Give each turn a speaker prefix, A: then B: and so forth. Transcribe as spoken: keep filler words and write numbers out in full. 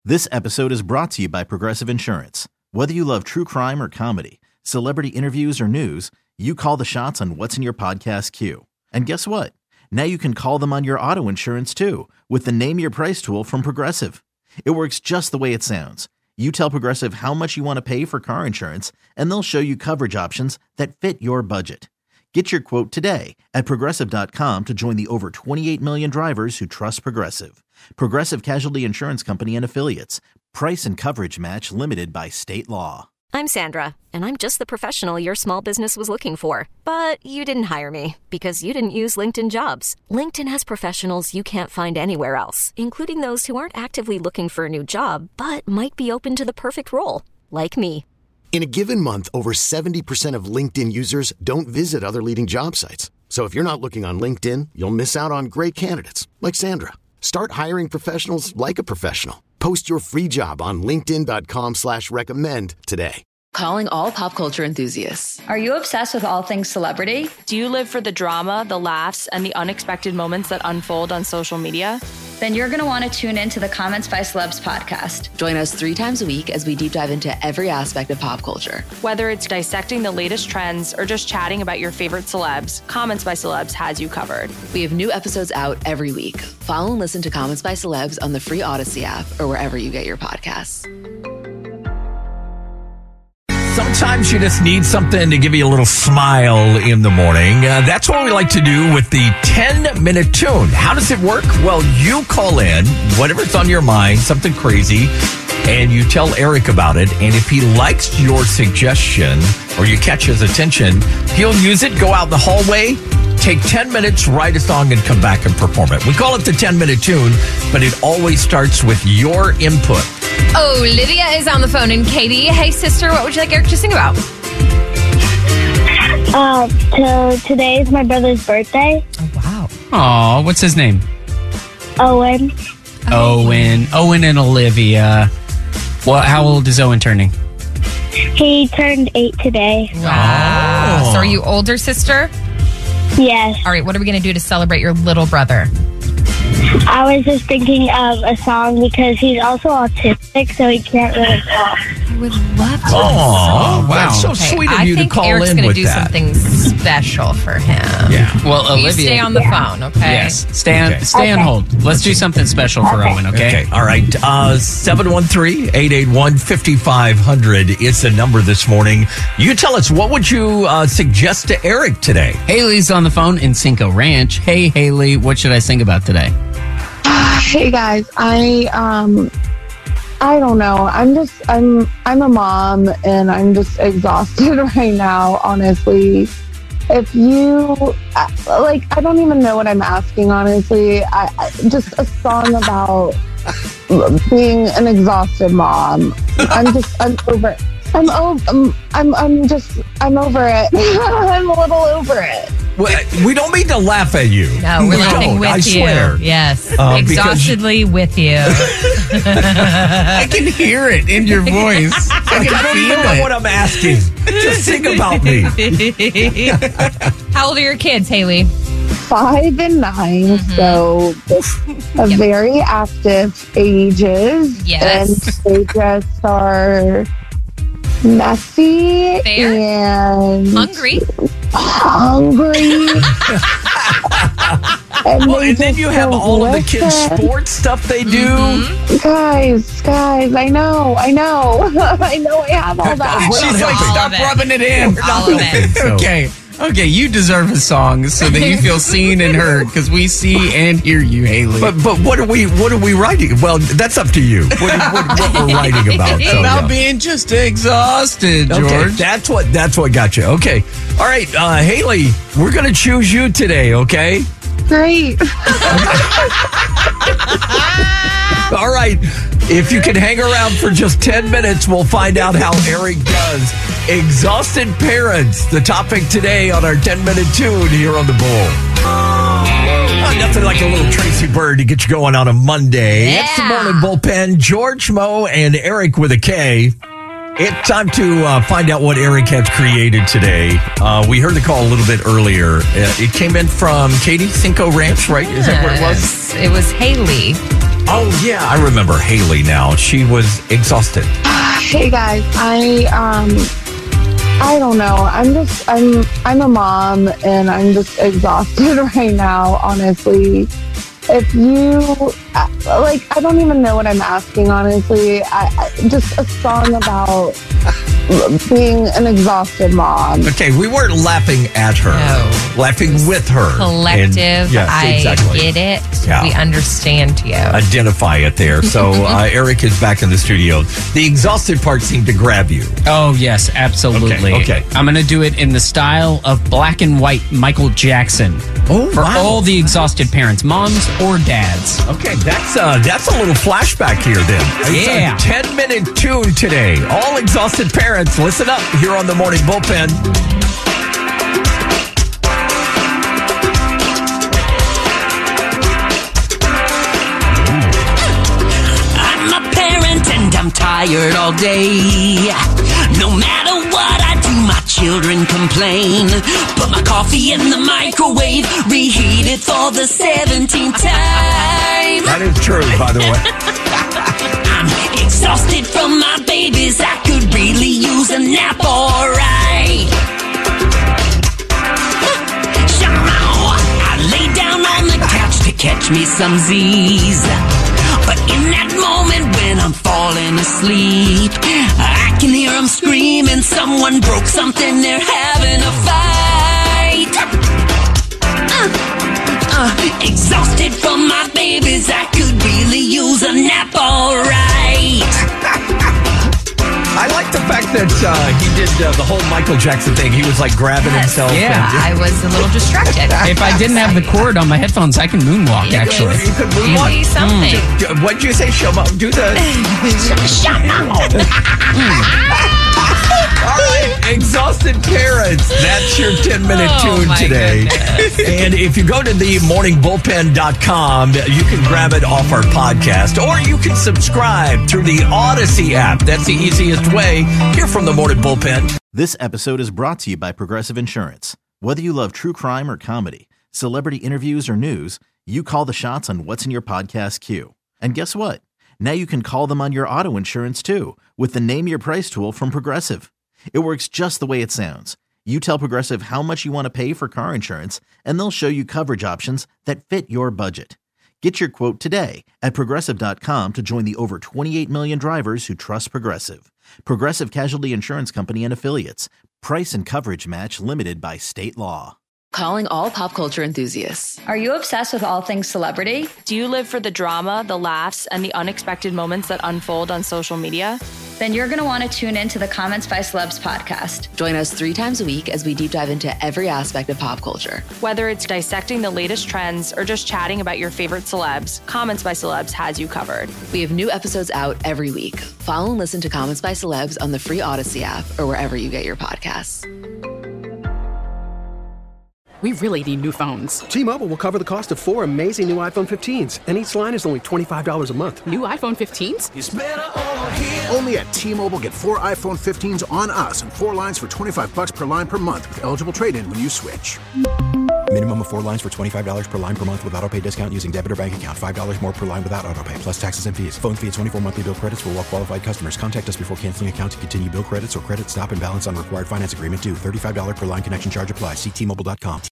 A: This episode is brought to you by Progressive Insurance. Whether you love true crime or comedy, celebrity interviews or news, you call the shots on what's in your podcast queue. And guess what? Now you can call them on your auto insurance too with the Name Your Price tool from Progressive. It works just the way it sounds. You tell Progressive how much you want to pay for car insurance, and they'll show you coverage options that fit your budget. Get your quote today at Progressive dot com to join the over twenty-eight million drivers who trust Progressive. Progressive Casualty Insurance Company and Affiliates. Price and coverage match limited by state law.
B: I'm Sandra, and I'm just the professional your small business was looking for. But you didn't hire me because you didn't use LinkedIn Jobs. LinkedIn has professionals you can't find anywhere else, including those who aren't actively looking for a new job, but might be open to the perfect role, like me.
C: In a given month, over seventy percent of LinkedIn users don't visit other leading job sites. So if you're not looking on LinkedIn, you'll miss out on great candidates like Sandra. Start hiring professionals like a professional. Post your free job on linkedin dot com slash recommend today.
D: Calling all pop culture enthusiasts.
E: Are you obsessed with all things celebrity?
F: Do you live for the drama, the laughs, and the unexpected moments that unfold on social media?
E: Then you're going to want to tune in to the Comments by Celebs podcast.
D: Join us three times a week as we deep dive into every aspect of pop culture.
F: Whether it's dissecting the latest trends or just chatting about your favorite celebs, Comments by Celebs has you covered.
D: We have new episodes out every week. Follow and listen to Comments by Celebs on the free Odyssey app or wherever you get your podcasts.
G: Sometimes you just need something to give you a little smile in the morning. Uh, that's what we like to do with the ten-minute tune. How does it work? Well, you call in, whatever's on your mind, something crazy, and you tell Eric about it. And if he likes your suggestion or you catch his attention, he'll use it, go out in the hallway, take ten minutes, write a song, and come back and perform it. We call it the ten-minute tune, but it always starts with your input.
H: Olivia is on the phone. And Katie, hey, sister, what would you like Eric to sing about?
I: Uh, so today is my brother's birthday.
H: Oh, wow.
J: Aw, what's his name?
I: Owen.
J: Owen. Owen and Olivia. Well, how old is Owen turning?
I: He turned eight today.
H: Wow.
G: Oh.
H: So are you older, sister?
I: Yes.
H: All right, what are we going to do to celebrate your little brother?
I: I was just thinking of a song because he's also autistic, so he can't really talk.
H: I would love to.
G: Oh, wow. That's so
H: Okay,
G: sweet of
H: I
G: you to
H: think
G: call
H: Eric's
G: in
H: gonna
G: with
H: do
G: that.
H: something special for him.
J: Yeah. Well,
H: Will you
J: Olivia.
H: stay on the phone, okay?
J: Yes. Stay on,
G: Okay.
J: stay on
I: Okay.
J: hold. Let's do something special for
I: Okay.
J: Owen, okay?
G: Okay. All right. Uh, seven one three, eight eight one, five five zero zero is the number this morning. You tell us, what would you uh, suggest to Eric today?
J: Haley's on the phone in Cinco Ranch. Hey, Haley, what should I sing about today?
K: Hey guys, I um I don't know. I'm just I'm I'm a mom and I'm just exhausted right now, honestly. If you like, I don't even know what I'm asking, honestly. I, I just a song about being an exhausted mom. I'm just I'm over it. I'm over I'm, I'm I'm just I'm over it. I'm a little over it.
G: Well, we don't mean to laugh at you.
H: No, we're
G: We
H: laughing
G: don't,
H: with
G: I
H: you.
G: swear.
H: Yes.
G: Uh, because-
H: Exhaustedly with you.
J: I can hear it in your voice. I
G: I
J: can
G: don't even
J: feel
G: know
J: it.
G: what I'm asking. Just sing about me.
H: How old are your kids, Haley?
K: Five and nine,
H: Mm-hmm.
K: so a
H: Yep.
K: very active ages.
H: Yes.
K: And they just are messy
H: Fair.
K: and
H: Hungry?
K: hungry. and
G: Well,
K: they
G: and then
K: just
G: you have
K: don't
G: all of the kids'
K: listen.
G: sports stuff they do.
H: Mm-hmm.
K: Guys, guys, I know, I know. I know I have all that.
G: We're
J: She's
G: not
J: like,
G: helping.
J: stop
H: All of it.
J: rubbing it in.
H: All of it.
G: So-
J: Okay. Okay, you deserve a song so that you feel seen and heard because we see and hear you, Haley.
G: But but what are we what are we writing? Well, that's up to you. What, what, what we're writing about? So,
J: about
G: yeah.
J: being just exhausted, George.
G: Okay, that's what that's what got you. Okay, all right, uh, Haley, we're gonna choose you today. Okay,
K: Great.
G: all right. If you can hang around for just ten minutes, we'll find out how Eric does. Exhausted parents, the topic today on our ten-minute tune here on the Bull. Oh, nothing like a little Tracy Bird to get you going on a Monday.
H: Yeah.
G: It's the Morning Bullpen. George, Mo, and Eric with a K. It's time to uh, find out what Eric has created today. Uh, we heard the call a little bit earlier. Uh, it came in from Katie Cinco Ranch, right? Is that where it was?
H: Yes, it was Haley.
G: Oh, yeah. I remember Haley now. She was exhausted.
K: Hey guys, I um I don't know. I'm just I'm I'm a mom and I'm just exhausted right now, honestly. If you like, I don't even know what I'm asking, honestly. I, I just a song about being an exhausted mom.
G: Okay, we weren't laughing at her.
H: No.
G: Laughing with her.
H: Collective.
G: And, yes,
H: I
G: exactly.
H: get it.
G: Yeah.
H: We understand you.
G: Identify it there. So uh, Eric is back in the studio. The exhausted part seemed to grab you.
J: Oh, yes, absolutely.
G: Okay, okay.
J: I'm going to do it in the style of black and white Michael Jackson.
G: Oh,
J: For
G: wow.
J: all the exhausted parents, moms or dads.
G: Okay, that's uh, that's a little flashback here then.
J: Yeah.
G: It's a ten-minute tune today. All exhausted parents, listen up here on the Morning Bullpen.
L: I'm a parent and I'm tired all day. No matter what I do, my children complain. Put my coffee in the microwave, reheat it for the seventeenth time.
G: That is true, by the way.
L: I'm exhausted from my babies. I could really use a nap, alright. I lay down on the couch to catch me some Z's. But in that moment when I'm falling asleep, I can hear them screaming, someone broke something, they're having a fight. Uh, uh, exhausted from my babies, I could really use a nap, alright.
G: I like the fact that uh, he did uh, the whole Michael Jackson thing. He was like grabbing
H: Yes.
G: himself.
J: Yeah.
G: and-
H: I was a little distracted.
J: If I didn't have the cord on my headphones, I can moonwalk, actually.
G: You could move
H: You
G: on.
H: see something.
G: Mm. What'd you say, Shoma? Do the...
H: Shut up.
G: All right, exhausted parents. That's your ten-minute
H: Oh,
G: tune
H: my
G: today.
H: goodness.
G: And if you go to the morning bullpen dot com, you can grab it off our podcast, or you can subscribe through the Odyssey app. That's the easiest way. Hear from the Morning Bullpen.
A: This episode is brought to you by Progressive Insurance. Whether you love true crime or comedy, celebrity interviews or news, you call the shots on what's in your podcast queue. And guess what? Now you can call them on your auto insurance too, with the Name Your Price tool from Progressive. It works just the way it sounds. You tell Progressive how much you want to pay for car insurance, and they'll show you coverage options that fit your budget. Get your quote today at Progressive dot com to join the over twenty-eight million drivers who trust Progressive. Progressive Casualty Insurance Company and Affiliates. Price and coverage match limited by state law.
D: Calling all pop culture enthusiasts.
E: Are you obsessed with all things celebrity?
F: Do you live for the drama, the laughs, and the unexpected moments that unfold on social media?
E: Then you're going to want to tune in to the Comments by Celebs podcast.
D: Join us three times a week as we deep dive into every aspect of pop culture.
F: Whether it's dissecting the latest trends or just chatting about your favorite celebs, Comments by Celebs has you covered.
D: We have new episodes out every week. Follow and listen to Comments by Celebs on the free Odyssey app or wherever you get your podcasts.
M: We really need new phones.
N: T-Mobile will cover the cost of four amazing new iPhone fifteens, and each line is only twenty-five dollars a month.
M: New iPhone fifteens?
O: It's better over here. Only at T-Mobile, get four iPhone fifteens on us and four lines for twenty-five dollars per line per month with eligible trade-in when you switch.
P: Minimum of four lines for twenty-five dollars per line per month with autopay discount using debit or bank account. five dollars more per line without autopay, plus taxes and fees. Phone fee at twenty-four monthly bill credits for well-qualified customers. Contact us before canceling account to continue bill credits or credit stop and balance on required finance agreement due. thirty-five dollars per line connection charge applies. See T Mobile dot com.